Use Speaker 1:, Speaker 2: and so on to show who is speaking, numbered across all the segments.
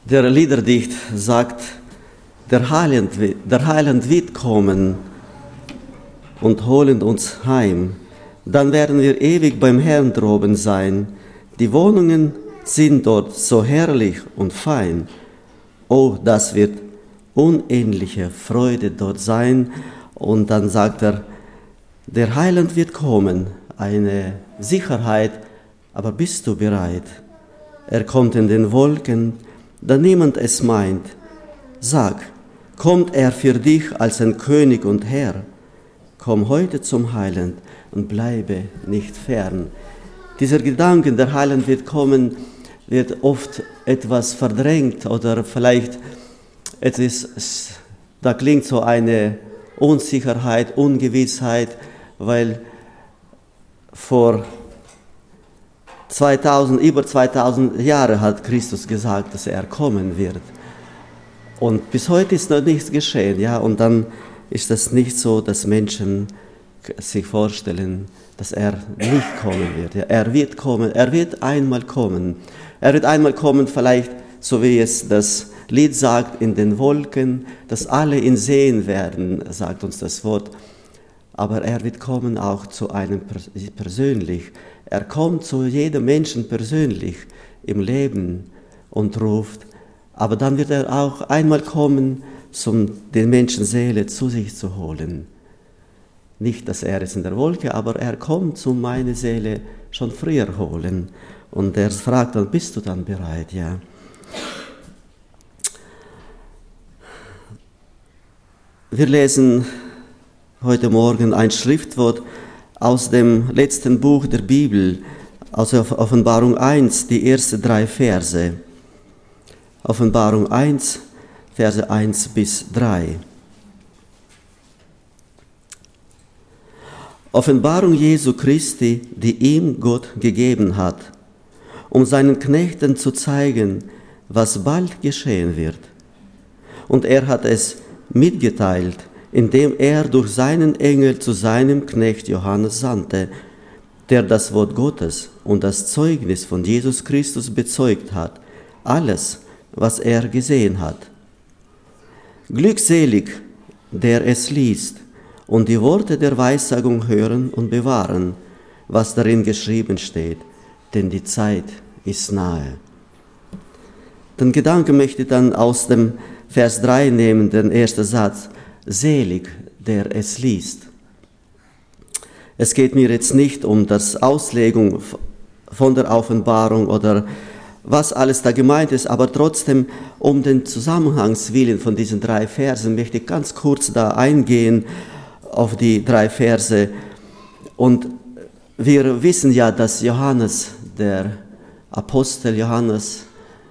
Speaker 1: Der Liederdicht sagt, der Heiland wird kommen und holen uns heim. Dann werden wir ewig beim Herrn droben sein. Die Wohnungen sind dort so herrlich und fein. Oh, das wird unendliche Freude dort sein. Und dann sagt er, der Heiland wird kommen, eine Sicherheit, aber bist du bereit? Er kommt in den Wolken, da niemand es meint. Sag, kommt er für dich als ein König und Herr? Komm heute zum Heiland und bleibe nicht fern. Dieser Gedanke, der Heiland wird kommen, wird oft etwas verdrängt oder vielleicht da klingt so eine Unsicherheit, Ungewissheit, weil vor über 2000 Jahren hat Christus gesagt, dass er kommen wird. Und bis heute ist noch nichts geschehen, ja, und dann ist das nicht so, dass Menschen sich vorstellen, dass er nicht kommen wird. Ja, er wird kommen, er wird einmal kommen. Er wird einmal kommen, vielleicht, so wie es das Lied sagt, in den Wolken, dass alle ihn sehen werden, sagt uns das Wort. Aber er wird kommen auch zu einem persönlich. Er kommt zu jedem Menschen persönlich im Leben und ruft. Aber dann wird er auch einmal kommen, um den Menschen Seele zu sich zu holen. Nicht, dass er ist in der Wolke, aber er kommt, um meine Seele schon früher holen. Und er fragt dann, bist du dann bereit? Ja. Wir lesen heute Morgen ein Schriftwort aus dem letzten Buch der Bibel, aus Offenbarung 1, die ersten 3 Verse. Offenbarung 1, Verse 1 bis 3. Offenbarung Jesu Christi, die ihm Gott gegeben hat, um seinen Knechten zu zeigen, was bald geschehen wird. Und er hat es mitgeteilt, indem er durch seinen Engel zu seinem Knecht Johannes sandte, der das Wort Gottes und das Zeugnis von Jesus Christus bezeugt hat, alles, was er gesehen hat. Glückselig, der es liest und die Worte der Weissagung hören und bewahren, was darin geschrieben steht, denn die Zeit ist nahe. Den Gedanken möchte ich dann aus dem Vers 3 nehmen, den ersten Satz, selig, der es liest. Es geht mir jetzt nicht um das Auslegung von der Offenbarung oder was alles da gemeint ist, aber trotzdem um den Zusammenhangswillen von diesen 3 Versen möchte ich ganz kurz da eingehen auf die 3 Verse. Und wir wissen ja, dass Johannes, der Apostel Johannes,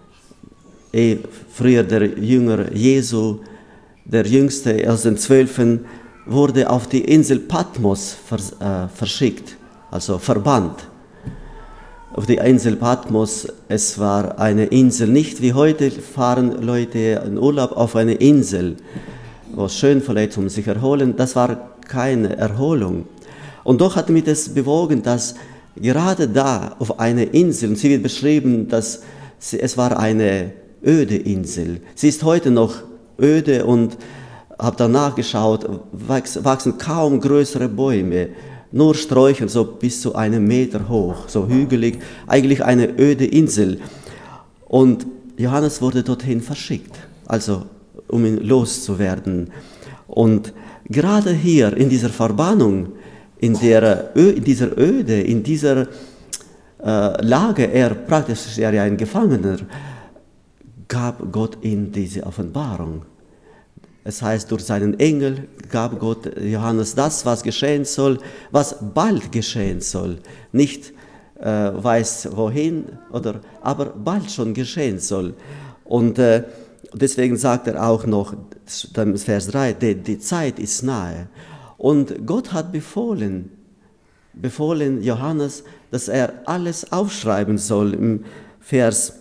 Speaker 1: früher der Jünger Jesu, der jüngste aus den 12, wurde auf die Insel Patmos verschickt, also verbannt. Auf die Insel Patmos, es war eine Insel, nicht wie heute fahren Leute in Urlaub auf eine Insel, wo es schön vielleicht um sich erholen, das war keine Erholung. Und doch hat mich das bewogen, dass gerade da auf einer Insel, und sie wird beschrieben, dass es war eine öde Insel. Sie ist heute noch öde und habe danach geschaut, wachsen kaum größere Bäume, nur Sträucher, so bis zu 1 Meter hoch, so hügelig, eigentlich eine öde Insel. Und Johannes wurde dorthin verschickt, also um ihn loszuwerden. Und gerade hier in dieser Verbannung, in dieser Öde, in dieser Lage, er praktisch ja ein Gefangener, gab Gott ihm diese Offenbarung. Es heißt, durch seinen Engel gab Gott Johannes das, was geschehen soll, was bald geschehen soll. Nicht weiß wohin, aber bald schon geschehen soll. Und deswegen sagt er auch noch, Vers 3, die Zeit ist nahe. Und Gott hat befohlen Johannes, dass er alles aufschreiben soll. Im Vers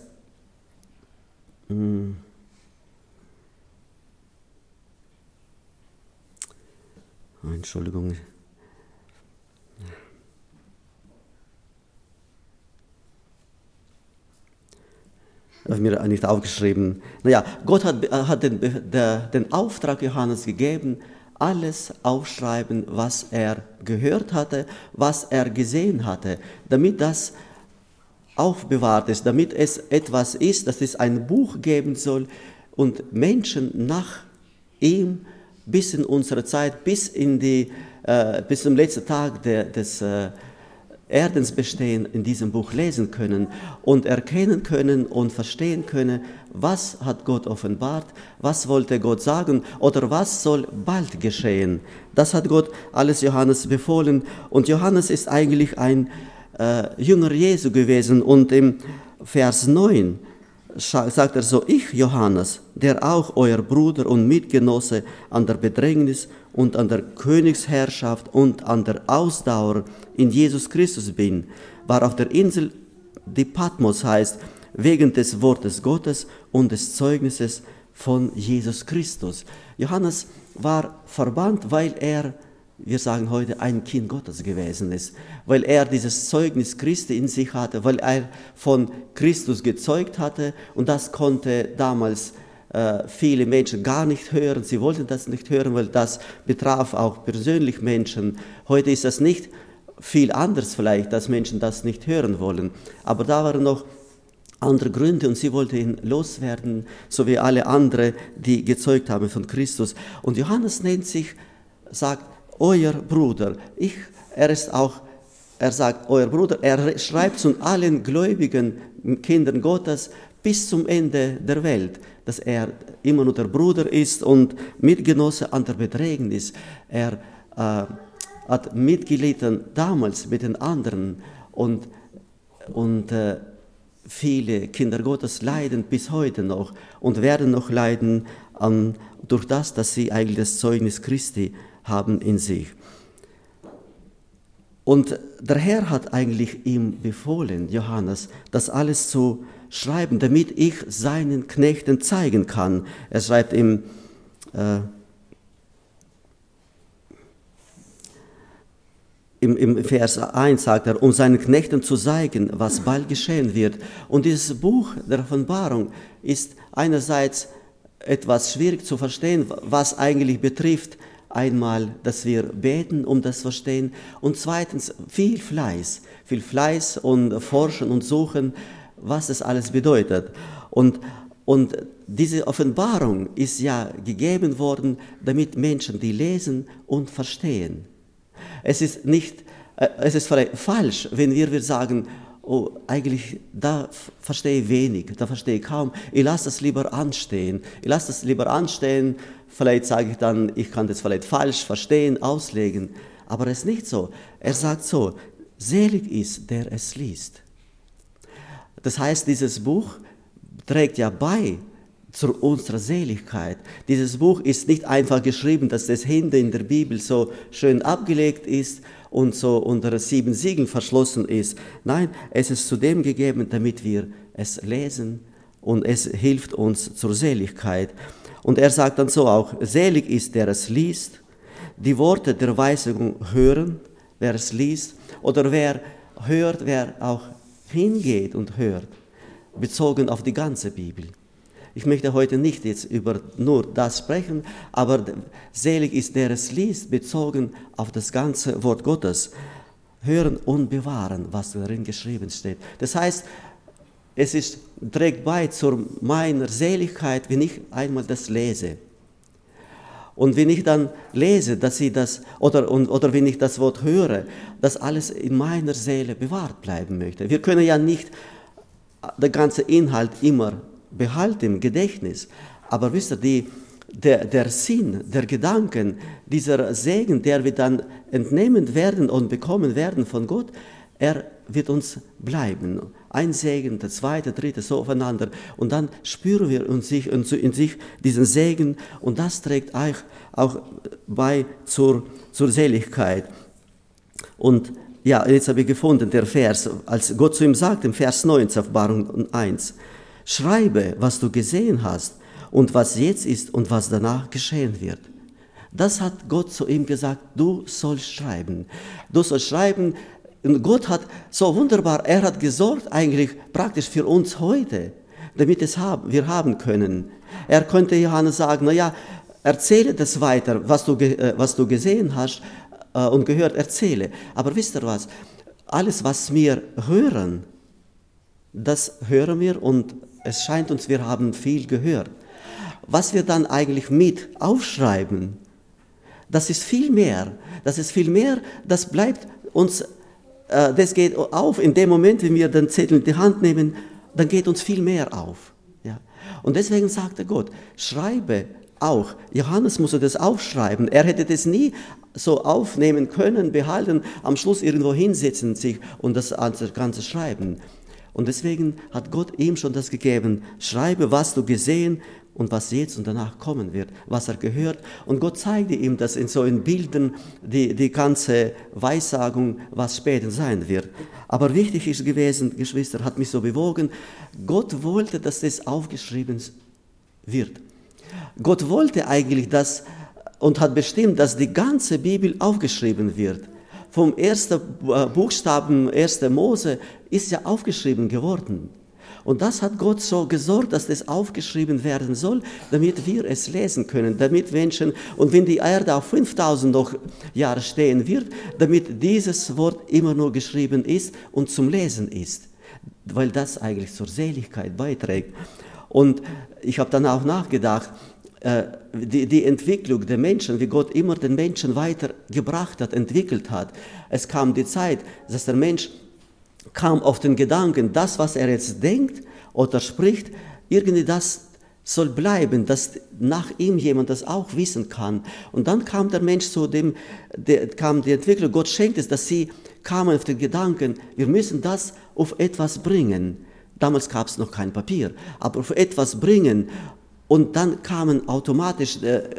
Speaker 1: Entschuldigung. habe mir nicht aufgeschrieben. Naja, Gott hat den Auftrag Johannes gegeben, alles aufschreiben, was er gehört hatte, was er gesehen hatte, damit das aufbewahrt ist, damit es etwas ist, dass es ein Buch geben soll und Menschen nach ihm bis in unsere Zeit, bis zum letzten Tag des Erdensbestehen in diesem Buch lesen können und erkennen können und verstehen können, was hat Gott offenbart, was wollte Gott sagen oder was soll bald geschehen. Das hat Gott alles Johannes befohlen und Johannes ist eigentlich ein Jünger Jesu gewesen und im Vers 9 sagt er so, ich Johannes, der auch euer Bruder und Mitgenosse an der Bedrängnis und an der Königsherrschaft und an der Ausdauer in Jesus Christus bin, war auf der Insel, die Patmos heißt, wegen des Wortes Gottes und des Zeugnisses von Jesus Christus. Johannes war verbannt, weil er, wir sagen heute, ein Kind Gottes gewesen ist, weil er dieses Zeugnis Christi in sich hatte, weil er von Christus gezeugt hatte und das konnte damals viele Menschen gar nicht hören, sie wollten das nicht hören, weil das betraf auch persönlich Menschen. Heute ist das nicht viel anders vielleicht, dass Menschen das nicht hören wollen, aber da waren noch andere Gründe und sie wollte ihn loswerden, so wie alle anderen, die gezeugt haben von Christus. Und Johannes sagt, euer Bruder, er sagt, euer Bruder, er schreibt zu allen gläubigen Kindern Gottes bis zum Ende der Welt, dass er immer nur der Bruder ist und Mitgenosse an der Bedrängnis. Er hat mitgelitten damals mit den anderen und viele Kinder Gottes leiden bis heute noch und werden noch leiden durch das, dass sie eigentlich das Zeugnis Christi haben in sich. Und der Herr hat eigentlich ihm befohlen, Johannes, das alles zu schreiben, damit ich seinen Knechten zeigen kann. Er schreibt im Vers 1 sagt er, um seinen Knechten zu zeigen, was bald geschehen wird. Und dieses Buch der Offenbarung ist einerseits etwas schwierig zu verstehen, was eigentlich betrifft, einmal, dass wir beten, um das Verstehen, und zweitens viel Fleiß und Forschen und Suchen, was das alles bedeutet. Und diese Offenbarung ist ja gegeben worden, damit Menschen die lesen und verstehen. Es ist vielleicht falsch, wenn wir sagen, oh, eigentlich, da verstehe ich wenig, da verstehe ich kaum. Ich lasse das lieber anstehen. Vielleicht sage ich dann, ich kann das vielleicht falsch verstehen, auslegen. Aber es ist nicht so. Er sagt so, selig ist, der es liest. Das heißt, dieses Buch trägt ja bei zu unserer Seligkeit. Dieses Buch ist nicht einfach geschrieben, dass das hinten in der Bibel so schön abgelegt ist und so unter 7 Siegeln verschlossen ist. Nein, es ist zudem gegeben, damit wir es lesen und es hilft uns zur Seligkeit. Und er sagt dann so auch, selig ist, der es liest, die Worte der Weisung hören, wer es liest, oder wer hört, wer auch hingeht und hört, bezogen auf die ganze Bibel. Ich möchte heute nicht jetzt über nur das sprechen, aber selig ist, der es liest, bezogen auf das ganze Wort Gottes. Hören und bewahren, was darin geschrieben steht. Das heißt, trägt bei zu meiner Seligkeit, wenn ich einmal das lese. Und wenn ich dann lese, dass ich das, oder wenn ich das Wort höre, dass alles in meiner Seele bewahrt bleiben möchte. Wir können ja nicht den ganzen Inhalt immer behalten im Gedächtnis, aber wisst ihr, der Sinn, der Gedanken, dieser Segen, der wir dann entnehmen werden und bekommen werden von Gott, er wird uns bleiben. Ein Segen, der zweite, dritte, so aufeinander. Und dann spüren wir in sich diesen Segen und das trägt auch bei zur Seligkeit. Und ja, jetzt habe ich gefunden, der Vers, als Gott zu ihm sagt, im Vers 9, Offenbarung 1, schreibe, was du gesehen hast und was jetzt ist und was danach geschehen wird. Das hat Gott zu ihm gesagt, du sollst schreiben. Du sollst schreiben. Und Gott hat so wunderbar, er hat gesorgt eigentlich praktisch für uns heute. damit wir haben können. Er könnte Johannes sagen, naja, erzähle das weiter, was du gesehen hast und gehört, erzähle. Aber wisst ihr was? Alles, was wir hören, das hören wir und es scheint uns, wir haben viel gehört. Was wir dann eigentlich mit aufschreiben, das ist viel mehr. Das bleibt uns, das geht auf. In dem Moment, wenn wir den Zettel in die Hand nehmen, dann geht uns viel mehr auf. Ja. Und deswegen sagte Gott, schreibe auch. Johannes musste das aufschreiben. Er hätte das nie so aufnehmen können, behalten, am Schluss irgendwo hinsetzen sich und das Ganze schreiben. Und deswegen hat Gott ihm schon das gegeben. Schreibe, was du gesehen und was jetzt und danach kommen wird, was er gehört. Und Gott zeigte ihm das in so in Bildern, die ganze Weissagung, was später sein wird. Aber wichtig ist gewesen, Geschwister, hat mich so bewogen, Gott wollte, dass das aufgeschrieben wird. Gott wollte eigentlich das und hat bestimmt, dass die ganze Bibel aufgeschrieben wird. Vom ersten Buchstaben, 1. Mose, ist ja aufgeschrieben geworden. Und das hat Gott so gesorgt, dass das aufgeschrieben werden soll, damit wir es lesen können, damit Menschen, und wenn die Erde auf 5000 noch Jahre stehen wird, damit dieses Wort immer nur geschrieben ist und zum Lesen ist, weil das eigentlich zur Seligkeit beiträgt. Und ich habe dann auch nachgedacht, die Entwicklung der Menschen, wie Gott immer den Menschen weitergebracht hat, entwickelt hat. Es kam die Zeit, dass der Mensch kam auf den Gedanken, das, was er jetzt denkt oder spricht, irgendwie das soll bleiben, dass nach ihm jemand das auch wissen kann. Und dann kam der Mensch zu kam die Entwicklung, Gott schenkt es, dass sie kamen auf den Gedanken, wir müssen das auf etwas bringen. Damals gab es noch kein Papier, aber auf etwas bringen. Und dann kamen automatisch,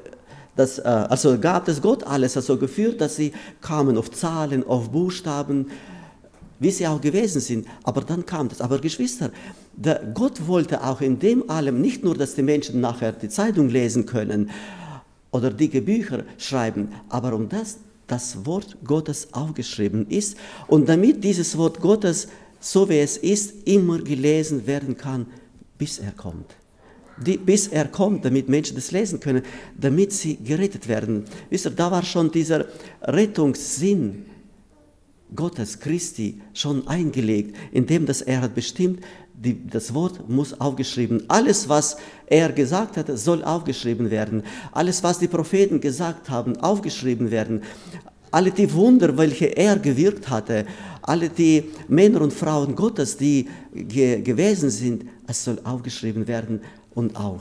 Speaker 1: also gab es Gott alles, also geführt, dass sie kamen auf Zahlen, auf Buchstaben, wie sie auch gewesen sind. Aber dann kam das. Aber Geschwister, Gott wollte auch in dem allem nicht nur, dass die Menschen nachher die Zeitung lesen können oder dicke Bücher schreiben, aber um das Wort Gottes aufgeschrieben ist und damit dieses Wort Gottes, so wie es ist, immer gelesen werden kann, bis er kommt. Bis er kommt, damit Menschen das lesen können, damit sie gerettet werden. Wisst ihr, da war schon dieser Rettungssinn Gottes, Christi, schon eingelegt, indem dass er hat bestimmt, das Wort muss aufgeschrieben. Alles, was er gesagt hat, soll aufgeschrieben werden. Alles, was die Propheten gesagt haben, aufgeschrieben werden. Alle die Wunder, welche er gewirkt hatte, alle die Männer und Frauen Gottes, die gewesen sind, es soll aufgeschrieben werden. Und auch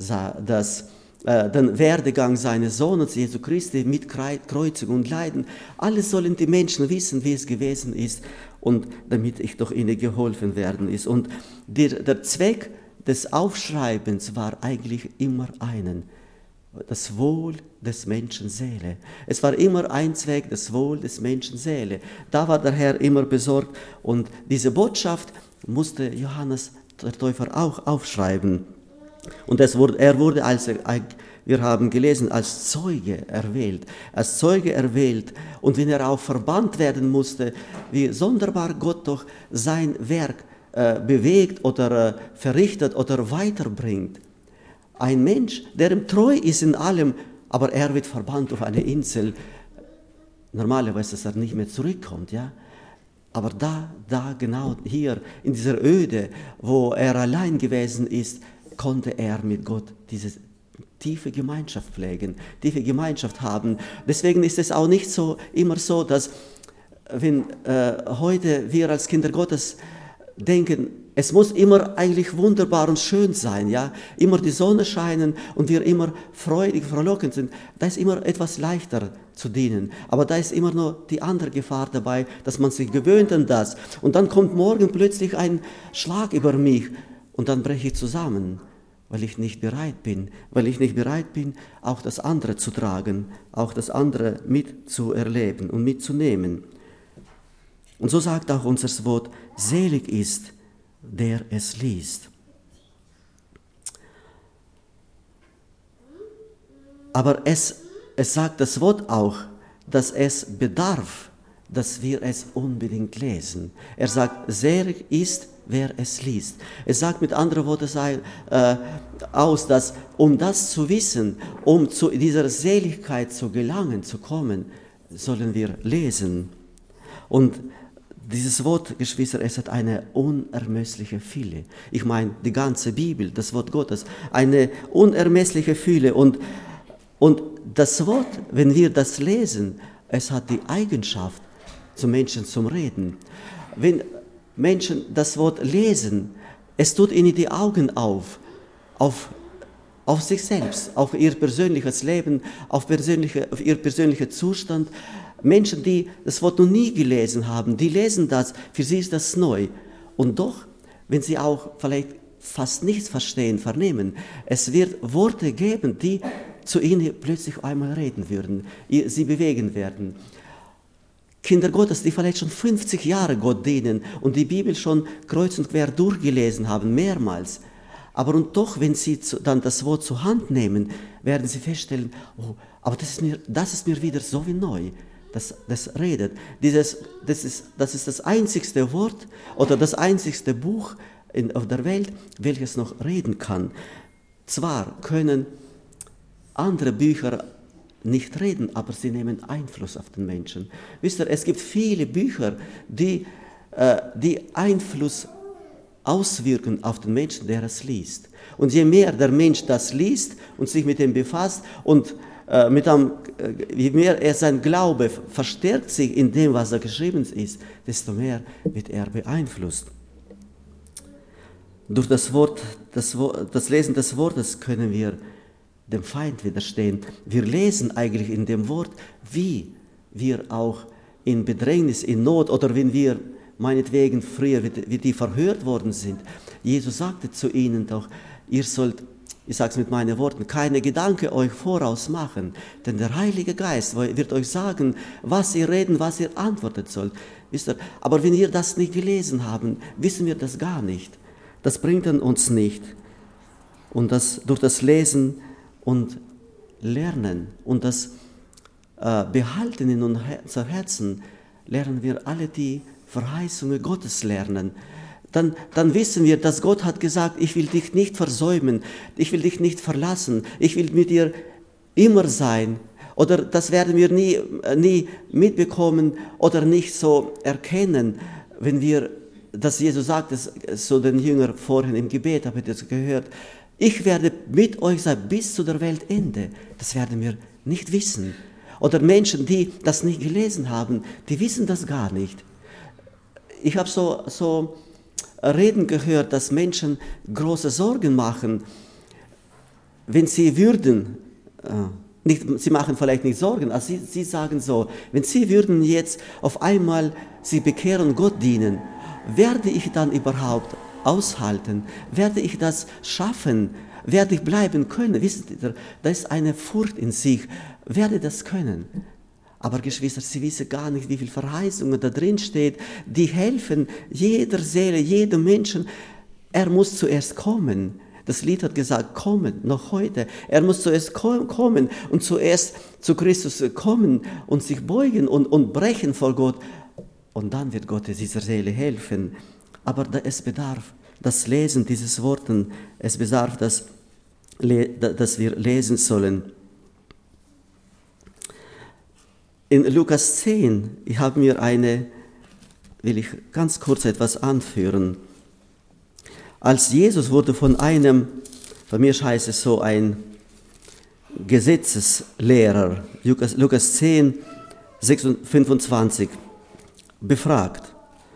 Speaker 1: den Werdegang seines Sohnes, Jesu Christi, mit Kreuzigung und Leiden. Alles sollen die Menschen wissen, wie es gewesen ist und damit ich doch ihnen geholfen werden ist. Und der Zweck des Aufschreibens war eigentlich immer das Wohl des Menschen Seele. Es war immer ein Zweck, das Wohl des Menschen Seele. Da war der Herr immer besorgt und diese Botschaft musste Johannes der Täufer auch aufschreiben. Und er wurde, wir haben gelesen, als Zeuge erwählt. Und wenn er auch verbannt werden musste, wie sonderbar Gott doch sein Werk bewegt oder verrichtet oder weiterbringt. Ein Mensch, der ihm treu ist in allem, aber er wird verbannt auf eine Insel. Normalerweise, dass er nicht mehr zurückkommt, ja. Aber da genau hier, in dieser Öde, wo er allein gewesen ist, konnte er mit Gott diese tiefe Gemeinschaft pflegen, tiefe Gemeinschaft haben. Deswegen ist es auch nicht immer so, dass wenn heute wir als Kinder Gottes denken, es muss immer eigentlich wunderbar und schön sein, ja, immer die Sonne scheinen und wir immer freudig, frohlockend sind, da ist immer etwas leichter zu dienen. Aber da ist immer nur die andere Gefahr dabei, dass man sich gewöhnt an das. Und dann kommt morgen plötzlich ein Schlag über mich und dann breche ich zusammen, weil ich nicht bereit bin, auch das andere zu tragen, auch das andere mitzuerleben und mitzunehmen. Und so sagt auch unser Wort, selig ist, der es liest. Aber es sagt das Wort auch, dass es bedarf, dass wir es unbedingt lesen. Er sagt, selig ist, wer es liest. Es sagt mit anderen Worten aus, dass um das zu wissen, um zu dieser Seligkeit zu gelangen, zu kommen, sollen wir lesen. Und dieses Wort, Geschwister, es hat eine unermessliche Fülle. Ich meine, die ganze Bibel, das Wort Gottes, eine unermessliche Fülle. Und das Wort, wenn wir das lesen, es hat die Eigenschaft, zu Menschen zum Reden. Wenn Menschen das Wort lesen, es tut ihnen die Augen auf sich selbst, auf ihr persönliches Leben, auf ihr persönlicher Zustand. Menschen, die das Wort noch nie gelesen haben, die lesen das, für sie ist das neu. Und doch, wenn sie auch vielleicht fast nichts verstehen, vernehmen, es wird Worte geben, die zu ihnen plötzlich einmal reden würden, sie bewegen werden. Kinder Gottes, die vielleicht schon 50 Jahre Gott dienen und die Bibel schon kreuz und quer durchgelesen haben, mehrmals. Aber und doch, wenn sie dann das Wort zur Hand nehmen, werden sie feststellen, oh, aber das ist mir wieder so wie neu. Das redet. Das ist das einzigste Wort oder das einzigste Buch auf der Welt, welches noch reden kann. Zwar können andere Bücher nicht reden, aber sie nehmen Einfluss auf den Menschen. Wisst ihr, es gibt viele Bücher, die Einfluss auswirken auf den Menschen, der es liest. Und je mehr der Mensch das liest und sich mit dem befasst und je mehr sein Glaube verstärkt sich in dem, was da geschrieben ist, desto mehr wird er beeinflusst. Durch das Lesen des Wortes können wir dem Feind widerstehen. Wir lesen eigentlich in dem Wort, wie wir auch in Bedrängnis, in Not oder wenn wir meinetwegen früher, wie die verhört worden sind. Jesus sagte zu ihnen doch, ihr sollt, ich sage es mit meinen Worten, keine Gedanken euch voraus machen, denn der Heilige Geist wird euch sagen, was ihr reden, was ihr antworten sollt. Wisst ihr? Aber wenn wir das nicht gelesen haben, wissen wir das gar nicht. Das bringt uns nicht. Und durch das Lesen und Lernen und das Behalten in unser Herzen lernen wir alle die Verheißungen Gottes lernen. Dann wissen wir, dass Gott hat gesagt, ich will dich nicht versäumen, ich will dich nicht verlassen, ich will mit dir immer sein. Oder das werden wir nie mitbekommen oder nicht so erkennen, wenn dass Jesus sagt, so den Jüngern vorhin im Gebet, habe ich das gehört, ich werde mit euch sein bis zu der Weltende. Das werden wir nicht wissen. Oder Menschen, die das nicht gelesen haben, die wissen das gar nicht. Ich habe so Reden gehört, dass Menschen große Sorgen machen, wenn sie würden, sie machen vielleicht nicht Sorgen, also sie sagen so, wenn sie würden jetzt auf einmal sie bekehren und Gott dienen, werde ich dann überhaupt aushalten? Werde ich das schaffen? Werde ich bleiben können? Wisst ihr, da ist eine Furcht in sich. Werde das können? Aber Geschwister, sie wissen gar nicht, wie viele Verheißungen da drin steht, die helfen jeder Seele, jedem Menschen. Er muss zuerst kommen. Das Lied hat gesagt, kommen, noch heute. Er muss zuerst kommen und zuerst zu Christus kommen und sich beugen und brechen vor Gott. Und dann wird Gott dieser Seele helfen. Aber es bedarf das Lesen dieses Worten, es bedarf, dass wir lesen sollen. In Lukas 10, will ich ganz kurz etwas anführen. Als Jesus wurde von mir heißt es so, ein Gesetzeslehrer, Lukas 10, 25, befragt.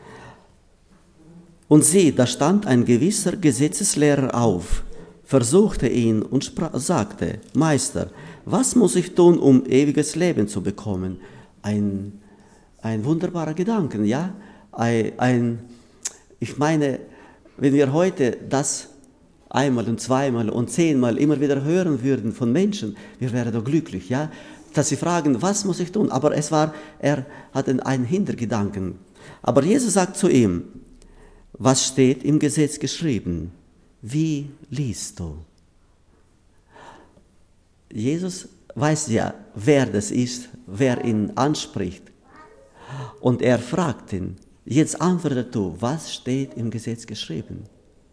Speaker 1: Und sieh, da stand ein gewisser Gesetzeslehrer auf, versuchte ihn und sagte, Meister, was muss ich tun, um ewiges Leben zu bekommen? Ein wunderbarer Gedanke, ja? Ich meine, wenn wir heute das einmal und zweimal und 10-mal immer wieder hören würden von Menschen, wir wären doch glücklich, ja? Dass sie fragen, was muss ich tun? Aber er hatte einen Hintergedanken. Aber Jesus sagt zu ihm, was steht im Gesetz geschrieben? Wie liest du? Jesus weiß ja, wer das ist, wer ihn anspricht. Und er fragt ihn, Jetzt antworte du, was steht im Gesetz geschrieben?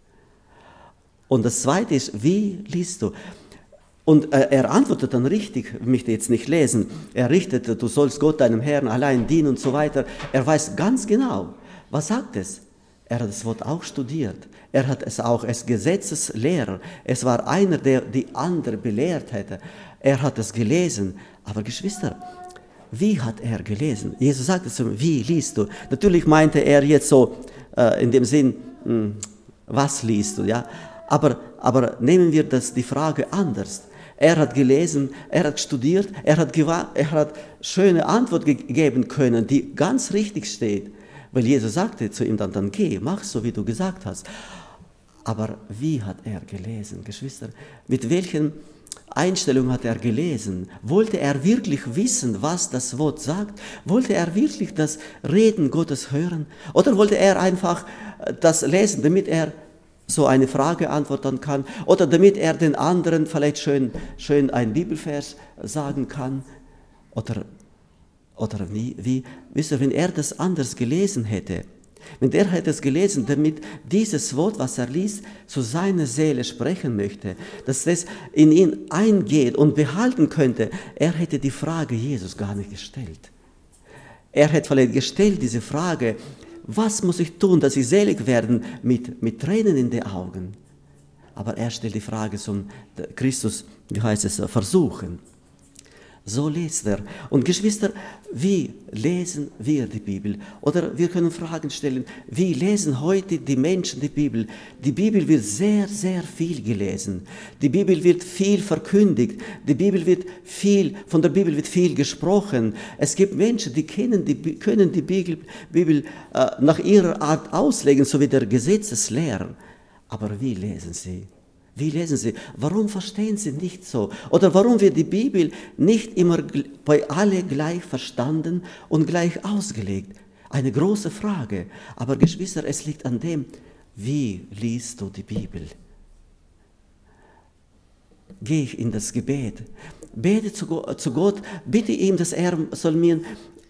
Speaker 1: Und das Zweite ist, wie liest du? Und er antwortet dann richtig, ich möchte jetzt nicht lesen, er richtet, du sollst Gott, deinem Herrn, allein dienen und so weiter. Er weiß ganz genau, was sagt es? Er hat das Wort auch studiert. Er hat es auch als Gesetzeslehrer. Es war einer, der die andere belehrt hätte. Er hat es gelesen. Aber Geschwister, wie hat er gelesen? Jesus sagte zu ihm, wie liest du? Natürlich meinte er jetzt so in dem Sinn, was liest du? Ja? Aber nehmen wir die Frage anders. Er hat gelesen, er hat studiert, er hat schöne Antwort geben können, die ganz richtig steht. Weil Jesus sagte zu ihm dann geh, mach so, wie du gesagt hast. Aber wie hat er gelesen, Geschwister? Mit welchen Einstellungen hat er gelesen? Wollte er wirklich wissen, was das Wort sagt? Wollte er wirklich das Reden Gottes hören? Oder wollte er einfach das lesen, damit er so eine Frage antworten kann? Oder damit er den anderen vielleicht schön ein Bibelvers sagen kann? Oder wie? Wisst ihr, wenn er das anders gelesen hätte, wenn er hätte es gelesen, damit dieses Wort, was er liest, zu seiner Seele sprechen möchte, dass das in ihn eingeht und behalten könnte, er hätte die Frage Jesus gar nicht gestellt. Er hätte vielleicht gestellt diese Frage, was muss ich tun, dass ich selig werde, mit Tränen in den Augen? Aber er stellt die Frage zum Christus, wie heißt es, versuchen. So liest er. Und Geschwister, wie lesen wir die Bibel? Oder wir können Fragen stellen, wie lesen heute die Menschen die Bibel? Die Bibel wird sehr, sehr viel gelesen. Die Bibel wird viel verkündigt. Von der Bibel wird viel gesprochen. Es gibt Menschen, die können die Bibel nach ihrer Art auslegen, so wie der Gesetzeslehrer. Aber wie lesen sie? Wie lesen sie? Warum verstehen sie nicht so? Oder warum wird die Bibel nicht immer bei allen gleich verstanden und gleich ausgelegt? Eine große Frage. Aber Geschwister, es liegt an dem, wie liest du die Bibel? Gehe ich in das Gebet, bete zu Gott, bitte ihm, dass er soll mir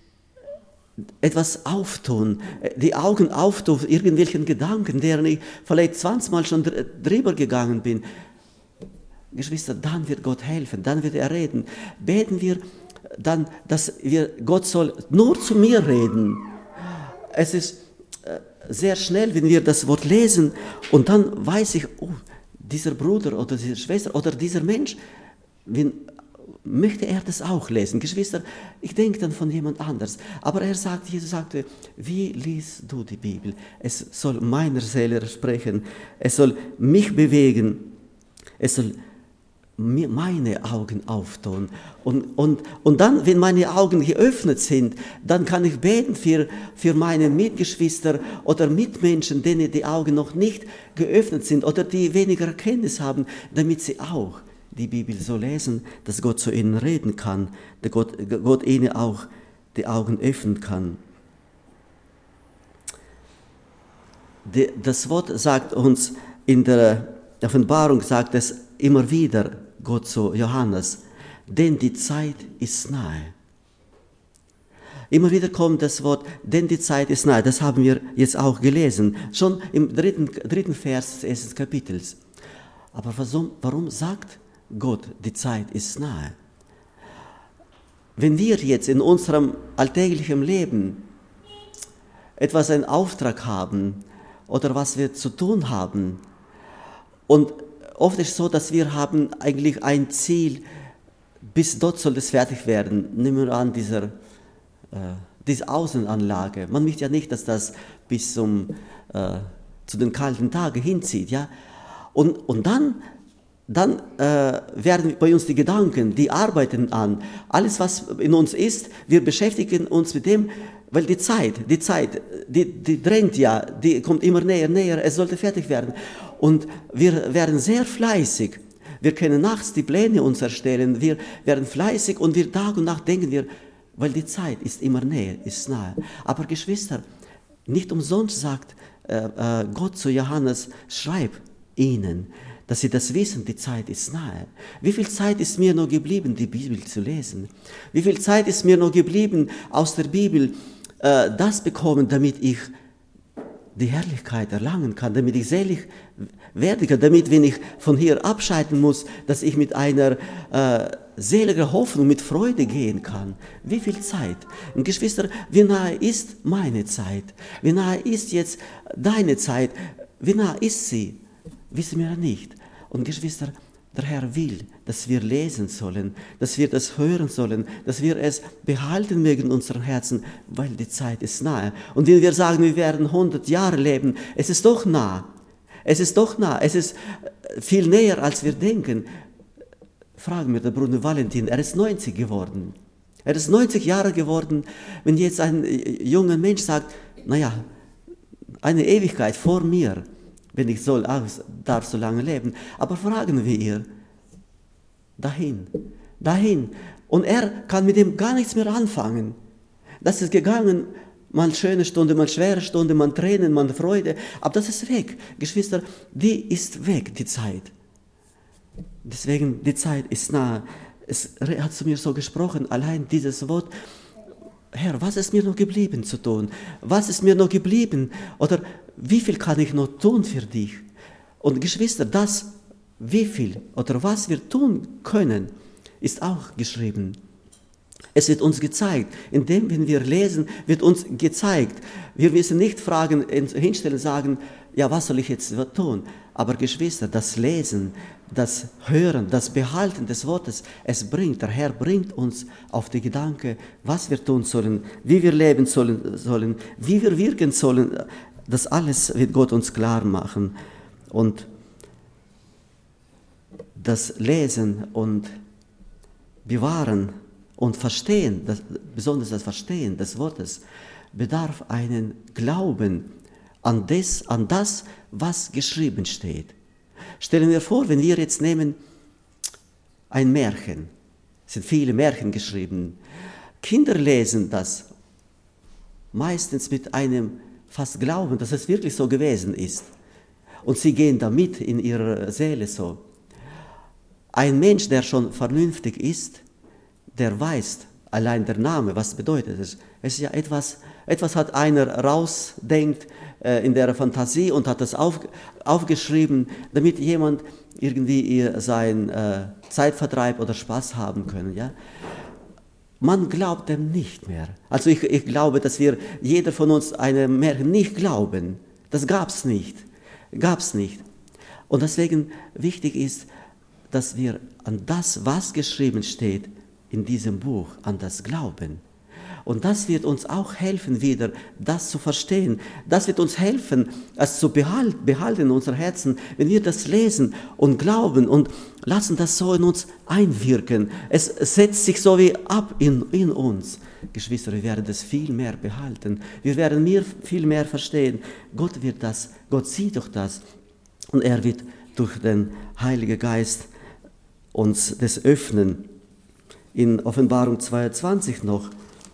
Speaker 1: etwas auftun, die Augen auftun, irgendwelchen Gedanken, deren ich vielleicht 20 Mal schon drüber gegangen bin. Geschwister, dann wird Gott helfen, dann wird er reden. Beten wir dann, dass Gott soll nur zu mir reden. Es ist sehr schnell, wenn wir das Wort lesen und dann weiß ich, oh, dieser Bruder oder diese Schwester oder dieser Mensch, möchte er das auch lesen? Geschwister, ich denke dann von jemand anders. Aber Jesus sagte, wie liest du die Bibel? Es soll meiner Seele sprechen. Es soll mich bewegen. Es soll mir meine Augen auftun. Und dann, wenn meine Augen geöffnet sind, dann kann ich beten für meine Mitgeschwister oder Mitmenschen, denen die Augen noch nicht geöffnet sind oder die weniger Erkenntnis haben, damit sie auch die Bibel so lesen, dass Gott zu ihnen reden kann, dass Gott ihnen auch die Augen öffnen kann. Das Wort sagt uns, in der Offenbarung sagt es immer wieder, Gott zu Johannes, denn die Zeit ist nahe. Immer wieder kommt das Wort, denn die Zeit ist nahe. Das haben wir jetzt auch gelesen, schon im dritten Vers des ersten Kapitels. Aber warum sagt Gott, die Zeit ist nahe? Wenn wir jetzt in unserem alltäglichen Leben einen Auftrag haben oder was wir zu tun haben, und oft ist es so, dass wir haben eigentlich ein Ziel, bis dort soll es fertig werden. Nehmen wir an, diese Außenanlage. Man möchte ja nicht, dass das bis zu den kalten Tagen hinzieht. Ja? Und dann werden bei uns die Gedanken, die arbeiten an. Alles, was in uns ist, wir beschäftigen uns mit dem, weil die Zeit, die drängt ja, die kommt immer näher, es sollte fertig werden. Und wir werden sehr fleißig. Wir können nachts die Pläne uns erstellen, wir werden fleißig und wir Tag und Nacht denken wir, weil die Zeit ist immer näher, ist nahe. Aber Geschwister, nicht umsonst sagt Gott zu Johannes, schreib ihnen, dass sie das wissen, die Zeit ist nahe. Wie viel Zeit ist mir noch geblieben, die Bibel zu lesen? Wie viel Zeit ist mir noch geblieben, aus der Bibel das bekommen, damit ich die Herrlichkeit erlangen kann, damit ich selig werden kann, damit, wenn ich von hier abscheiden muss, dass ich mit einer seligen Hoffnung, mit Freude gehen kann. Wie viel Zeit? Und Geschwister, wie nahe ist meine Zeit? Wie nahe ist jetzt deine Zeit? Wie nahe ist sie? Wissen wir nicht. Und Geschwister, der Herr will, dass wir lesen sollen, dass wir das hören sollen, dass wir es behalten mögen in unseren Herzen, weil die Zeit ist nahe. Und wenn wir sagen, wir werden 100 Jahre leben, es ist doch nah. Es ist doch nah. Es ist viel näher, als wir denken. Fragen wir den Bruder Valentin, er ist 90 geworden. Er ist 90 Jahre geworden. Wenn jetzt ein junger Mensch sagt, naja, eine Ewigkeit vor mir, wenn ich darf so lange leben. Aber fragen wir ihr, dahin. Und er kann mit dem gar nichts mehr anfangen. Das ist gegangen, mal schöne Stunde, mal schwere Stunde, mal Tränen, mal Freude. Aber das ist weg. Geschwister, die ist weg, die Zeit. Deswegen, die Zeit ist nahe. Es hat zu mir so gesprochen, allein dieses Wort, Herr, was ist mir noch geblieben zu tun? Was ist mir noch geblieben? Oder wie viel kann ich noch tun für dich? Und Geschwister, das, wie viel oder was wir tun können, ist auch geschrieben. Es wird uns gezeigt. Indem, wenn wir lesen, wird uns gezeigt. Wir müssen nicht fragen, hinstellen, sagen, ja, was soll ich jetzt tun? Aber Geschwister, das Lesen, das Hören, das Behalten des Wortes, der Herr bringt uns auf die Gedanken, was wir tun sollen, wie wir leben sollen, wie wir wirken sollen. Das alles wird Gott uns klar machen. Und das Lesen und Bewahren und Verstehen, besonders das Verstehen des Wortes, bedarf einen Glauben an das, was geschrieben steht. Stellen wir vor, wenn wir jetzt nehmen ein Märchen, es sind viele Märchen geschrieben, Kinder lesen das meistens mit einem fast Glauben, dass es wirklich so gewesen ist. Und sie gehen damit in ihrer Seele so. Ein Mensch, der schon vernünftig ist, der weiß, allein der Name, was bedeutet es? Es ist ja etwas hat einer rausdenkt in der Fantasie und hat das aufgeschrieben, damit jemand irgendwie seinen Zeitvertreib oder Spaß haben können. Ja? Man glaubt dem nicht mehr. Also ich glaube, dass jeder von uns einem Märchen nicht glauben. Das gab's nicht. Und deswegen wichtig ist, dass wir an das, was geschrieben steht in diesem Buch, an das glauben. Und das wird uns auch helfen, wieder das zu verstehen. Das wird uns helfen, es zu behalten in unserem Herzen, wenn wir das lesen und glauben und lassen das so in uns einwirken. Es setzt sich so wie ab in uns. Geschwister, wir werden das viel mehr behalten. Wir werden viel mehr verstehen. Gott sieht doch das. Und er wird durch den Heiligen Geist uns das öffnen. In Offenbarung 22 noch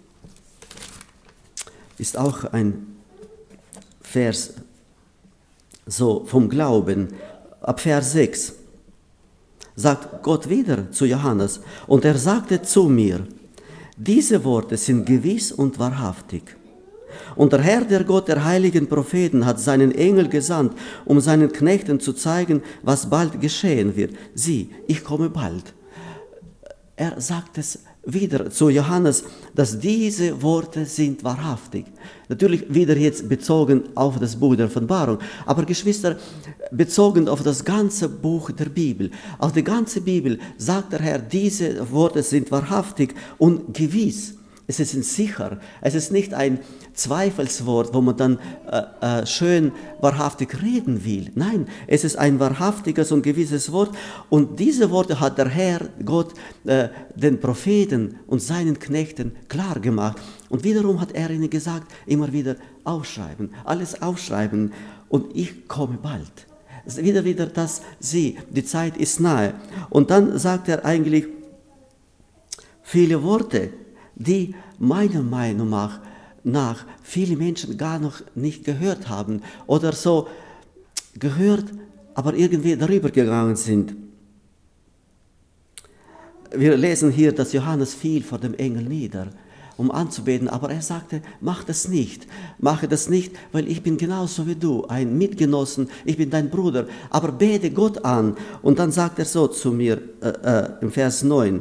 Speaker 1: ist auch ein Vers so vom Glauben. Ab Vers 6 sagt Gott wieder zu Johannes, und er sagte zu mir, diese Worte sind gewiss und wahrhaftig. Und der Herr, der Gott der heiligen Propheten, hat seinen Engel gesandt, um seinen Knechten zu zeigen, was bald geschehen wird. Sieh, ich komme bald. Er sagt es wieder zu Johannes, dass diese Worte sind wahrhaftig. Natürlich wieder jetzt bezogen auf das Buch der Offenbarung, aber Geschwister, bezogen auf das ganze Buch der Bibel. Auf die ganze Bibel sagt der Herr, diese Worte sind wahrhaftig und gewiss. Es ist sicher. Es ist nicht ein Zweifelswort, wo man dann schön wahrhaftig reden will. Nein, es ist ein wahrhaftiges und gewisses Wort. Und diese Worte hat der Herr Gott den Propheten und seinen Knechten klar gemacht. Und wiederum hat er ihnen gesagt, immer wieder aufschreiben, alles aufschreiben. Und ich komme bald. Wieder, dass die Zeit ist nahe. Und dann sagt er eigentlich viele Worte, die meiner Meinung nach viele Menschen gar noch nicht gehört haben oder so gehört, aber irgendwie darüber gegangen sind. Wir lesen hier, dass Johannes fiel vor dem Engel nieder um anzubeten. Aber er sagte, mache das nicht, weil ich bin genauso wie du, ein Mitgenossen, ich bin dein Bruder, aber bete Gott an. Und dann sagt er so zu mir im Vers 9,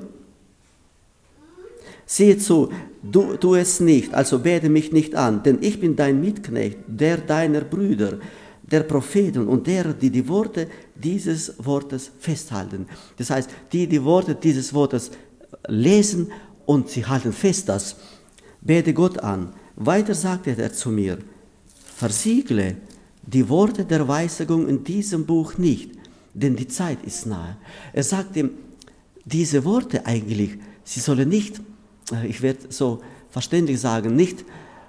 Speaker 1: siehe zu, du es nicht, also bete mich nicht an, denn ich bin dein Mitknecht, der deiner Brüder, der Propheten und derer, die die Worte dieses Wortes festhalten. Das heißt, die Worte dieses Wortes lesen und sie halten fest das. Bete Gott an. Weiter sagte er zu mir, versiegle die Worte der Weissagung in diesem Buch nicht, denn die Zeit ist nahe. Er sagt ihm, diese Worte eigentlich, sie sollen nicht, ich werde so verständlich sagen, nicht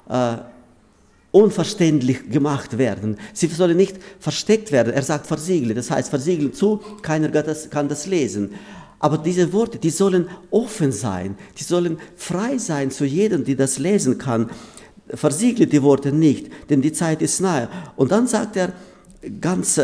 Speaker 1: unverständlich gemacht werden. Sie sollen nicht versteckt werden. Er sagt versiegle, das heißt versiegeln zu, keiner kann das lesen. Aber diese Worte, die sollen offen sein, die sollen frei sein zu jedem, der das lesen kann. Versiegle die Worte nicht, denn die Zeit ist nahe. Und dann sagt er ganz,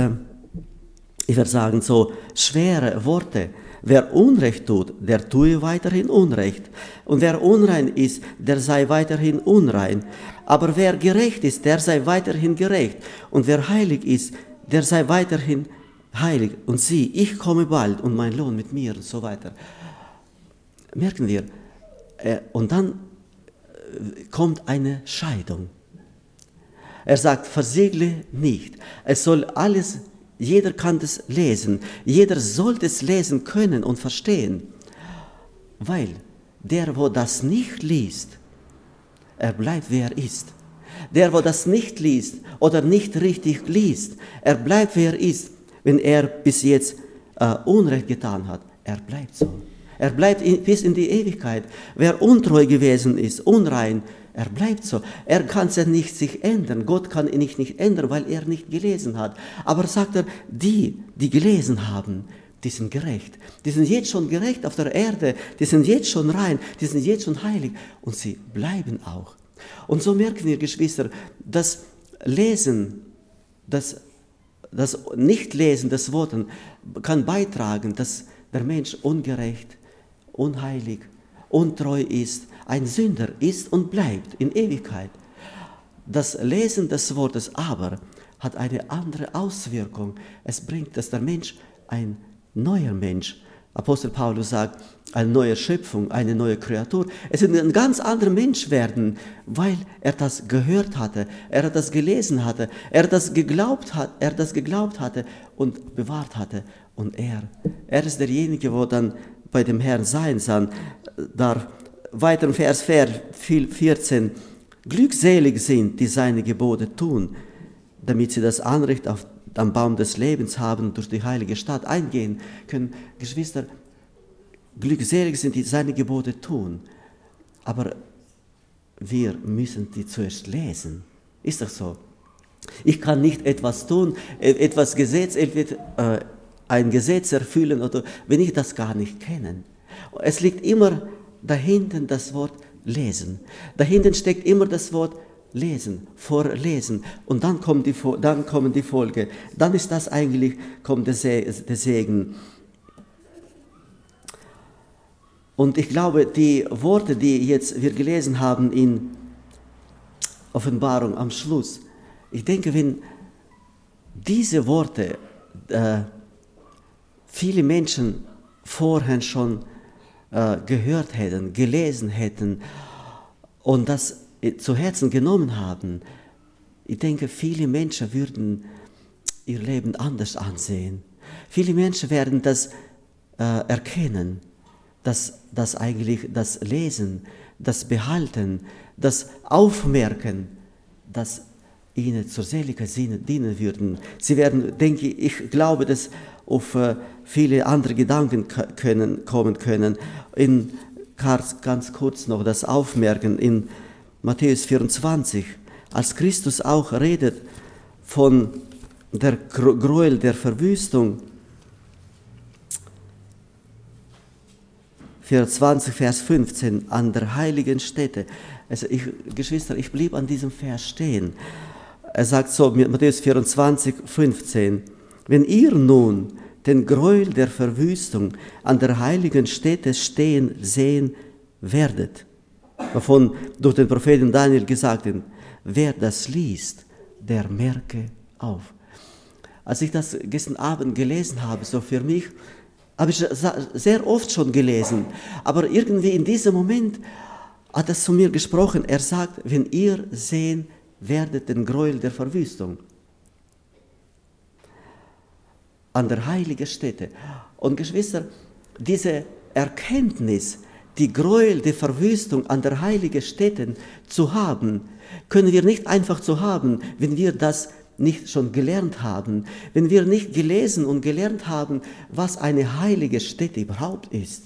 Speaker 1: ich würde sagen so, schwere Worte. Wer Unrecht tut, der tue weiterhin Unrecht. Und wer unrein ist, der sei weiterhin unrein. Aber wer gerecht ist, der sei weiterhin gerecht. Und wer heilig ist, der sei weiterhin heilig. Und sieh, ich komme bald und mein Lohn mit mir und so weiter. Merken wir. Und dann kommt eine Scheidung. Er sagt, versiegle nicht. Es soll alles, jeder kann das lesen. Jeder soll das lesen können und verstehen. Weil der, wo das nicht liest, er bleibt, wie er ist. Der, wo das nicht liest oder nicht richtig liest, er bleibt, wie er ist. Wenn er bis jetzt Unrecht getan hat, er bleibt so. Er bleibt bis in die Ewigkeit. Wer untreu gewesen ist, unrein, er bleibt so. Er kann es ja nicht sich ändern. Gott kann ihn nicht ändern, weil er nicht gelesen hat. Aber sagt er, die gelesen haben, die sind gerecht. Die sind jetzt schon gerecht auf der Erde. Die sind jetzt schon rein. Die sind jetzt schon heilig. Und sie bleiben auch. Und so merken wir, Geschwister, das Lesen, das Nichtlesen des Wortes kann beitragen, dass der Mensch ungerecht, unheilig, untreu ist, ein Sünder ist und bleibt in Ewigkeit. Das Lesen des Wortes aber hat eine andere Auswirkung. Es bringt, dass der Mensch ein neuer Mensch, Apostel Paulus sagt, eine neue Schöpfung, eine neue Kreatur. Es wird ein ganz anderer Mensch werden, weil er das gehört hatte, er das gelesen hatte, er das geglaubt hatte und bewahrt hatte. Und er ist derjenige, wo dann bei dem Herrn sein darf. Weiter im Vers 14, glückselig sind, die seine Gebote tun, damit sie das Anrecht am Baum des Lebens haben, durch die heilige Stadt eingehen können. Geschwister, glückselig sind, die seine Gebote tun, aber wir müssen die zuerst lesen. Ist doch so. Ich kann nicht etwas tun, ein Gesetz erfüllen, oder wenn ich das gar nicht kenne. Es liegt immer dahinten das Wort lesen. Dahinten steckt immer das Wort lesen, vorlesen. Und dann kommen die Folge. Dann ist das eigentlich, kommt der Segen. Und ich glaube, die Worte, die jetzt wir gelesen haben in Offenbarung am Schluss, ich denke, wenn diese Worte viele Menschen vorher schon gehört hätten, gelesen hätten und das zu Herzen genommen haben, ich denke, viele Menschen würden ihr Leben anders ansehen. Viele Menschen werden das erkennen, dass eigentlich das Lesen, das Behalten, das Aufmerken, das ihnen zur Seligkeit dienen würden. Sie werden, denke ich glaube, dass auf viele andere Gedanken kommen können. Ganz kurz noch das Aufmerken in Matthäus 24, als Christus auch redet von der Gräuel der Verwüstung, 24, Vers 15, an der heiligen Stätte. Also Geschwister, ich blieb an diesem Vers stehen. Er sagt so, Matthäus 24, 15, wenn ihr nun den Gräuel der Verwüstung an der heiligen Stätte stehen sehen werdet wovon durch den Propheten Daniel gesagt wird, wer das liest, der merke auf. Als ich das gestern Abend gelesen habe, so für mich, habe ich sehr oft schon gelesen, aber irgendwie in diesem Moment hat es zu mir gesprochen. Er sagt, wenn ihr sehen werdet den Gräuel der Verwüstung an der heiligen Stätte. Und Geschwister, diese Erkenntnis, die Gräuel der Verwüstung an der heiligen Stätte zu haben, können wir nicht einfach so haben, wenn wir das nicht schon gelernt haben, wenn wir nicht gelesen und gelernt haben, was eine heilige Stätte überhaupt ist,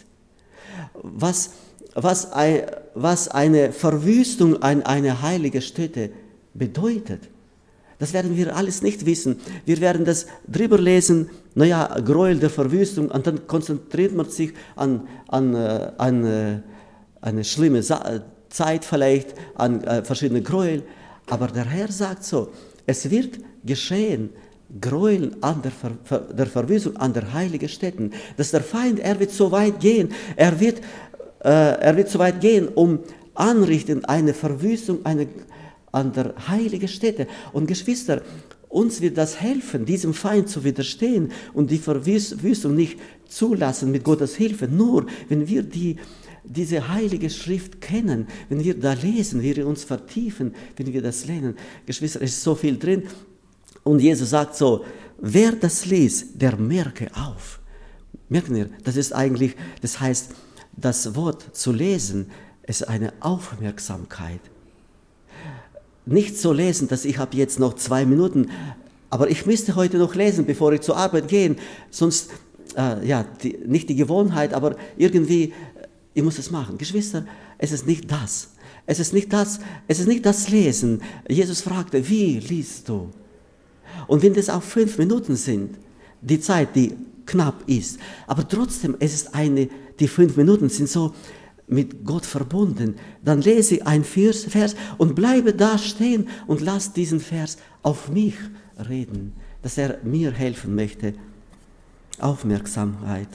Speaker 1: was eine Verwüstung an eine heilige Stätte bedeutet. Das werden wir alles nicht wissen. Wir werden das drüber lesen, Gräuel der Verwüstung, und dann konzentriert man sich an eine schlimme Zeit vielleicht, an verschiedene Gräuel. Aber der Herr sagt so, es wird geschehen, Gräuel an der Verwüstung an der heiligen Stätten, dass der Feind, er wird so weit gehen, er wird so weit gehen, um anrichten eine Verwüstung an der heiligen Stätte. Und Geschwister, uns wird das helfen, diesem Feind zu widerstehen und die Verwüstung nicht zulassen mit Gottes Hilfe, nur wenn wir diese heilige Schrift kennen, wenn wir da lesen, wir uns vertiefen, wenn wir das lernen. Geschwister, es ist so viel drin. Und Jesus sagt so, wer das liest, der merke auf. Merken wir, das heißt, das Wort zu lesen, ist eine Aufmerksamkeit. Nicht so lesen, dass ich habe jetzt noch 2 Minuten, aber ich müsste heute noch lesen, bevor ich zur Arbeit gehe, sonst, nicht die Gewohnheit, aber irgendwie, ich muss es machen. Geschwister, es ist nicht das. Es ist nicht das Lesen. Jesus fragte, wie liest du? Und wenn das auch 5 Minuten sind, die Zeit, die knapp ist, aber trotzdem, die 5 Minuten sind so mit Gott verbunden, dann lese ich einen Vers und bleibe da stehen und lass diesen Vers auf mich reden, dass er mir helfen möchte. Aufmerksamkeit.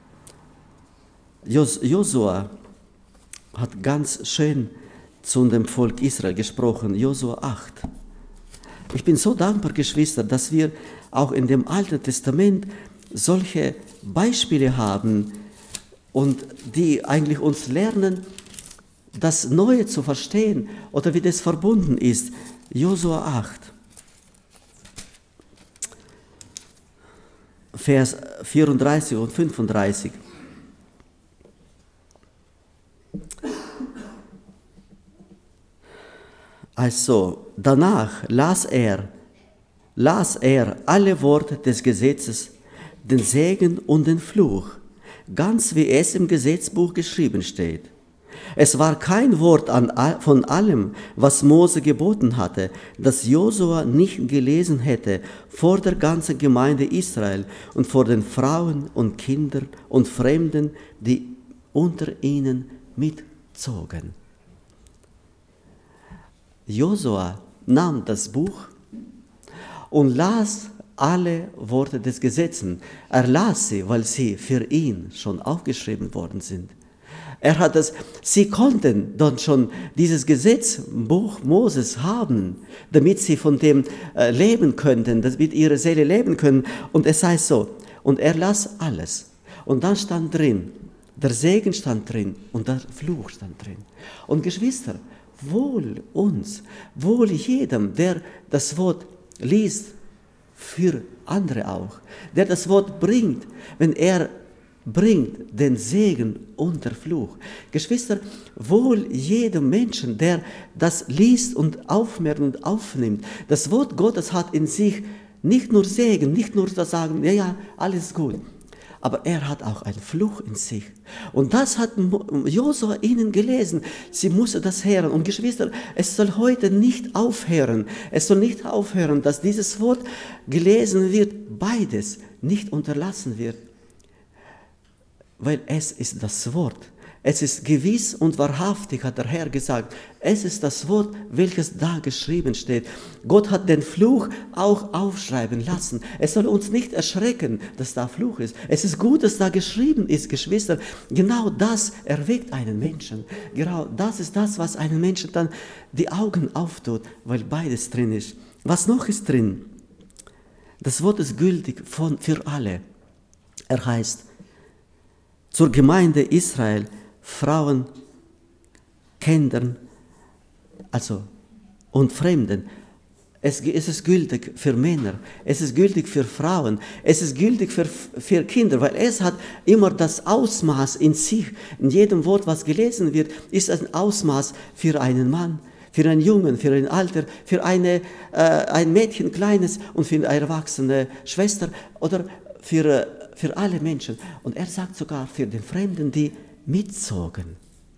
Speaker 1: Josua hat ganz schön zu dem Volk Israel gesprochen, Josua 8. Ich bin so dankbar, Geschwister, dass wir auch in dem Alten Testament solche Beispiele haben und die eigentlich uns lernen, das Neue zu verstehen oder wie das verbunden ist. Josua 8, Vers 34 und 35. Also, danach las er alle Worte des Gesetzes, den Segen und den Fluch, ganz wie es im Gesetzbuch geschrieben steht. Es war kein Wort von allem, was Mose geboten hatte, das Josua nicht gelesen hätte vor der ganzen Gemeinde Israel und vor den Frauen und Kindern und Fremden, die unter ihnen mitzogen. Josua nahm das Buch und las alle Worte des Gesetzes. Er las sie, weil sie für ihn schon aufgeschrieben worden sind. Sie konnten dann schon dieses Gesetzbuch Moses haben, damit sie von dem leben könnten, damit ihre Seele leben können. Und es heißt so, und er las alles. Und dann stand drin, der Segen stand drin und der Fluch stand drin. Und Geschwister, wohl uns, wohl jedem, der das Wort liest, für andere auch, der das Wort bringt, wenn er bringt den Segen und der Fluch. Geschwister, wohl jedem Menschen, der das liest und aufmerkt und aufnimmt. Das Wort Gottes hat in sich nicht nur Segen, nicht nur das Sagen, ja, alles gut. Aber er hat auch einen Fluch in sich. Und das hat Josua ihnen gelesen. Sie mussten das hören. Und Geschwister, es soll heute nicht aufhören. Es soll nicht aufhören, dass dieses Wort gelesen wird, beides nicht unterlassen wird. Weil es ist das Wort, Es ist gewiss und wahrhaftig, hat der Herr gesagt. Es ist das Wort, welches da geschrieben steht. Gott hat den Fluch auch aufschreiben lassen. Es soll uns nicht erschrecken, dass da Fluch ist. Es ist gut, dass da geschrieben ist, Geschwister. Genau das erweckt einen Menschen. Genau das ist das, was einen Menschen dann die Augen auftut, weil beides drin ist. Was noch ist drin? Das Wort ist gültig für alle. Er heißt, zur Gemeinde Israel, Frauen, Kindern, also und Fremden. Es ist gültig für Männer, es ist gültig für Frauen, es ist gültig für Kinder, weil es hat immer das Ausmaß in sich. In jedem Wort, was gelesen wird, ist ein Ausmaß für einen Mann, für einen Jungen, für ein Alter, für ein Mädchen, kleines und für eine erwachsene Schwester oder für alle Menschen. Und er sagt sogar für den Fremden, die mitzogen.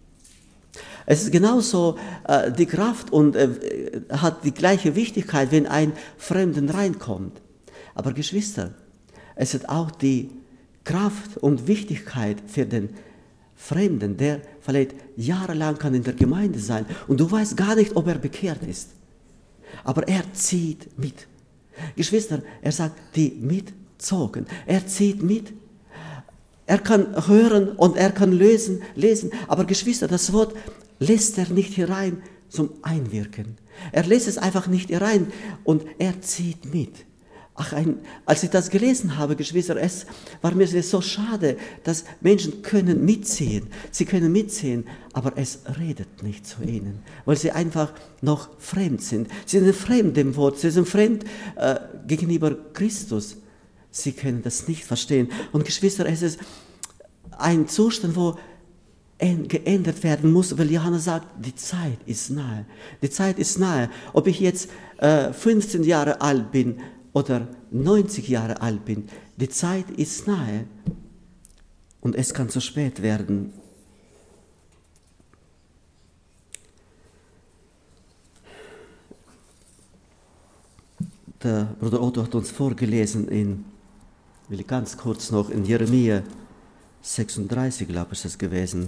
Speaker 1: Es ist genauso die Kraft und hat die gleiche Wichtigkeit, wenn ein Fremden reinkommt. Aber Geschwister, es hat auch die Kraft und Wichtigkeit für den Fremden, der vielleicht jahrelang kann in der Gemeinde sein und du weißt gar nicht, ob er bekehrt ist. Aber er zieht mit. Geschwister, er sagt, die mitzogen. Er zieht mit. Er kann hören und er kann lesen, aber Geschwister, das Wort lässt er nicht herein zum Einwirken. Er lässt es einfach nicht herein und er zieht mit. Als ich das gelesen habe, Geschwister, es war mir so schade, dass Menschen können mitziehen. Sie können mitziehen, aber es redet nicht zu ihnen, weil sie einfach noch fremd sind. Sie sind fremd dem Wort, sie sind fremd gegenüber Christus. Sie können das nicht verstehen. Und Geschwister, es ist ein Zustand, wo geändert werden muss, weil Johannes sagt, die Zeit ist nahe. Die Zeit ist nahe. Ob ich jetzt 15 Jahre alt bin oder 90 Jahre alt bin, die Zeit ist nahe. Und es kann zu spät werden. Der Bruder Otto hat uns vorgelesen will ich ganz kurz noch, in Jeremia 36, glaube ich, ist es gewesen.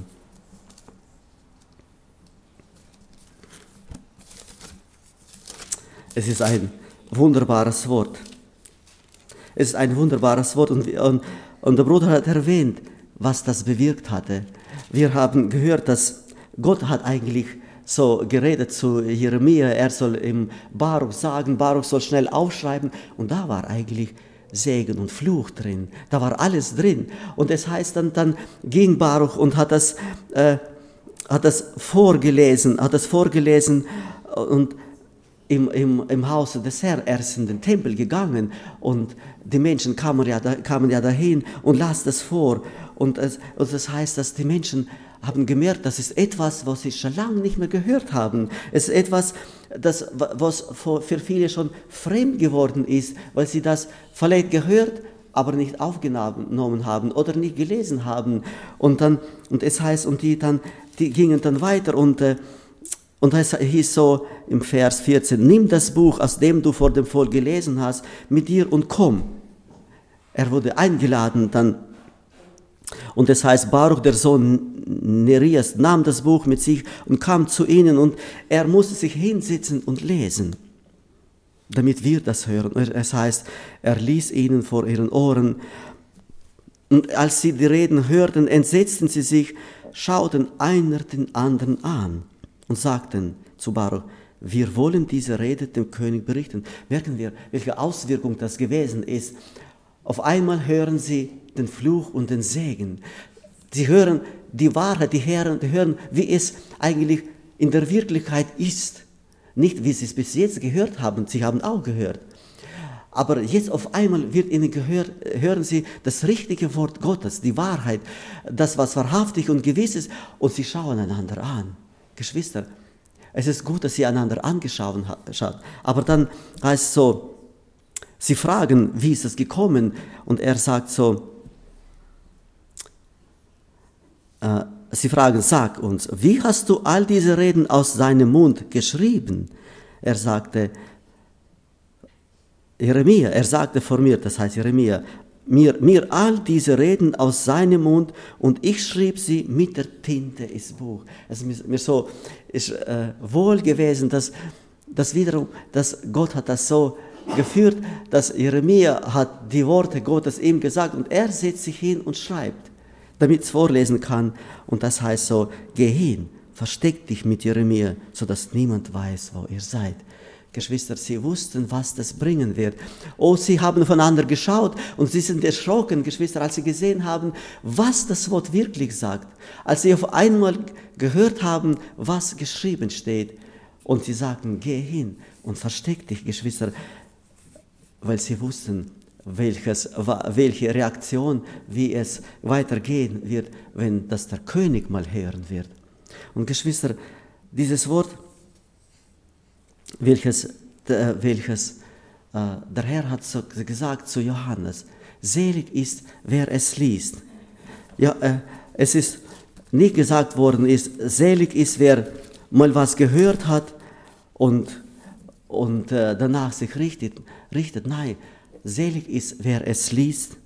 Speaker 1: Es ist ein wunderbares Wort. Es ist ein wunderbares Wort und der Bruder hat erwähnt, was das bewirkt hatte. Wir haben gehört, dass Gott hat eigentlich so geredet zu Jeremia, er soll im Baruch sagen, Baruch soll schnell aufschreiben und da war eigentlich Segen und Fluch drin, da war alles drin. Und es heißt dann ging Baruch und hat das vorgelesen und im Hause des Herrn, er ist in den Tempel gegangen und die Menschen kamen ja dahin und las das vor. Und das heißt, dass die Menschen haben gemerkt, das ist etwas, was sie schon lange nicht mehr gehört haben. Es ist etwas, was für viele schon fremd geworden ist, weil sie das vielleicht gehört, aber nicht aufgenommen haben oder nicht gelesen haben. Und es heißt, die gingen dann weiter und es hieß so im Vers 14, nimm das Buch, aus dem du vor dem Volk gelesen hast, mit dir und komm. Er wurde eingeladen dann. Und es heißt, Baruch, der Sohn Nerias, nahm das Buch mit sich und kam zu ihnen und er musste sich hinsetzen und lesen, damit wir das hören. Es heißt, er ließ ihnen vor ihren Ohren und als sie die Reden hörten, entsetzten sie sich, schauten einer den anderen an und sagten zu Baruch, wir wollen diese Rede dem König berichten. Merken wir, welche Auswirkung das gewesen ist. Auf einmal hören sie den Fluch und den Segen. Sie hören die Wahrheit, die hören, wie es eigentlich in der Wirklichkeit ist. Nicht, wie sie es bis jetzt gehört haben, sie haben auch gehört. Aber jetzt auf einmal wird ihnen hören sie das richtige Wort Gottes, die Wahrheit, das, was wahrhaftig und gewiss ist, und sie schauen einander an. Geschwister, es ist gut, dass sie einander angeschaut haben, aber dann heißt es so, sie fragen, wie ist es gekommen? Und er sagt so, sie fragen, sag uns, wie hast du all diese Reden aus seinem Mund geschrieben? Er sagte vor mir, das heißt Jeremia, mir all diese Reden aus seinem Mund und ich schrieb sie mit der Tinte ins Buch. Es ist mir so wohl gewesen, dass Gott hat das so geführt, dass Jeremia hat die Worte Gottes ihm gesagt und er setzt sich hin und schreibt, damit es vorlesen kann. Und das heißt so, geh hin, versteck dich mit Jeremia, sodass niemand weiß, wo ihr seid. Geschwister, sie wussten, was das bringen wird. Oh, sie haben voneinander geschaut und sie sind erschrocken, Geschwister, als sie gesehen haben, was das Wort wirklich sagt. Als sie auf einmal gehört haben, was geschrieben steht. Und sie sagten, geh hin und versteck dich, Geschwister, weil sie wussten, welche Reaktion, wie es weitergehen wird, wenn das der König mal hören wird. Und Geschwister, dieses Wort, welches der Herr hat so gesagt zu Johannes, selig ist, wer es liest. Ja, es ist nicht gesagt worden, selig ist, wer mal was gehört hat und danach sich richtet. Nein, selig ist, wer es liest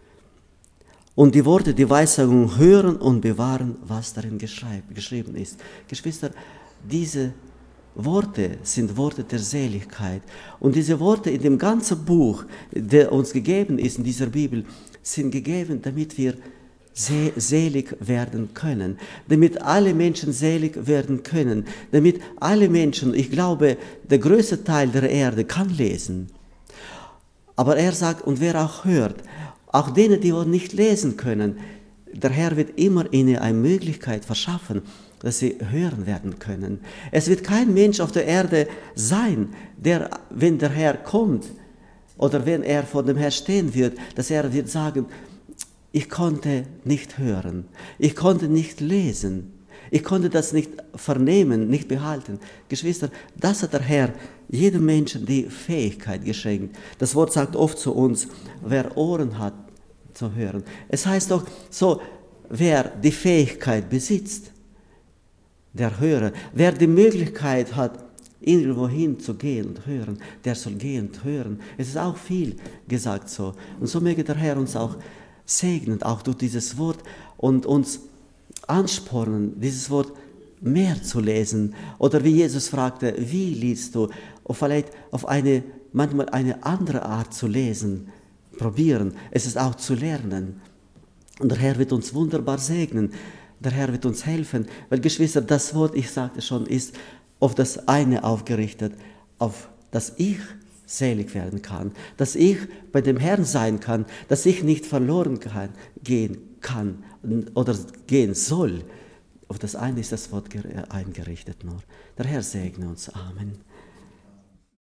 Speaker 1: und die Worte, die Weissagung hören und bewahren, was darin geschrieben ist. Geschwister, diese Worte sind Worte der Seligkeit. Und diese Worte in dem ganzen Buch, der uns gegeben ist in dieser Bibel, sind gegeben, damit wir selig werden können. Damit alle Menschen selig werden können. Damit alle Menschen, ich glaube, der größte Teil der Erde kann lesen. Aber er sagt, und wer auch hört, auch denen, die nicht lesen können, der Herr wird immer ihnen eine Möglichkeit verschaffen, dass sie hören werden können. Es wird kein Mensch auf der Erde sein, der, wenn der Herr kommt oder wenn er vor dem Herrn stehen wird, dass er wird sagen, ich konnte nicht hören, ich konnte nicht lesen, ich konnte das nicht vernehmen, nicht behalten. Geschwister, das hat der Herr jedem Menschen die Fähigkeit geschenkt. Das Wort sagt oft zu uns, wer Ohren hat zu hören. Es heißt doch so, wer die Fähigkeit besitzt, der Hörer, wer die Möglichkeit hat, irgendwo hinzugehen und hören, der soll gehen und hören. Es ist auch viel gesagt so. Und so möge der Herr uns auch segnen, auch durch dieses Wort und uns anspornen, dieses Wort mehr zu lesen. Oder wie Jesus fragte, wie liest du? Oder vielleicht auf manchmal eine andere Art zu lesen, probieren. Es ist auch zu lernen. Und der Herr wird uns wunderbar segnen. Der Herr wird uns helfen, weil Geschwister, das Wort, ich sagte schon, ist auf das eine aufgerichtet, auf das ich selig werden kann, dass ich bei dem Herrn sein kann, dass ich nicht verloren gehen kann oder gehen soll. Auf das eine ist das Wort eingerichtet nur. Der Herr segne uns. Amen.